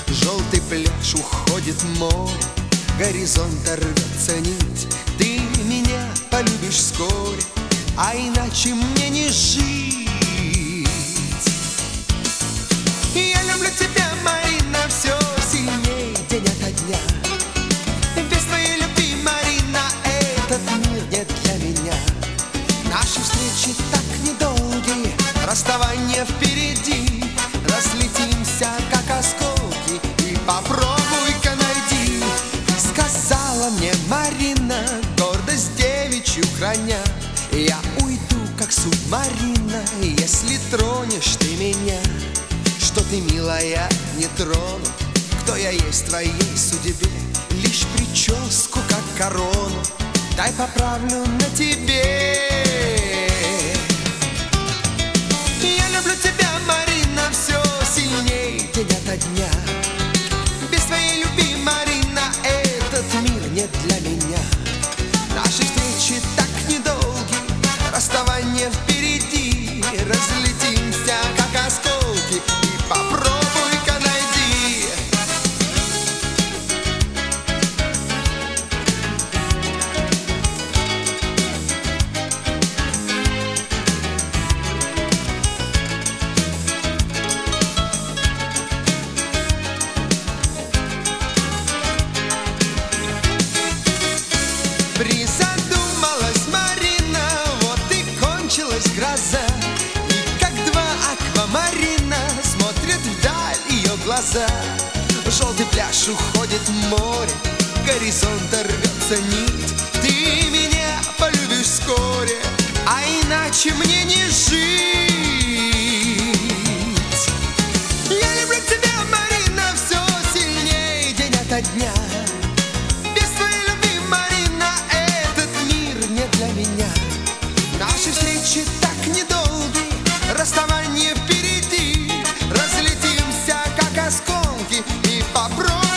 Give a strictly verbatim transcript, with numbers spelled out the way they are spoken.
Желтый пляж, уходит море, горизонта рвется нить. Ты меня полюбишь вскоре, а иначе мне не жить. Я люблю тебя, Марина, все сильнее день ото дня. Без твоей любви, Марина, этот мир не для меня. Наши встречи так недолгие, расставание впереди. Разлетимся, как осколки, и попробуй-ка найди. Сказала мне Марина, гордость девичью храня: я уйду, как субмарина, если тронешь ты меня. Что ты, милая, не тронут, кто я есть в твоей судьбе. Лишь прическу, как корону, дай поправлю на тебе. Я люблю тебя, Марина, все сильнее день ото дня. Без твоей любви, Марина, этот мир не для меня. Наши встречи так недолгие, расставание впереди. Разлетимся, как осколки, и попробуй-ка найди. Призадумалась Марина, вот и кончилась гроза. И как два аквамарина смотрят вдаль ее глаза. Желтый пляж, уходит море, горизонта рвется нить. Ты меня полюбишь вскоре, а иначе мне не жить. Я люблю тебя, Марина, все сильнее день ото дня. Без твоей любви, Марина, этот мир не для меня. Наши встречи так недолгие, расставание впереди. Разлетимся, как осколки, и попробуй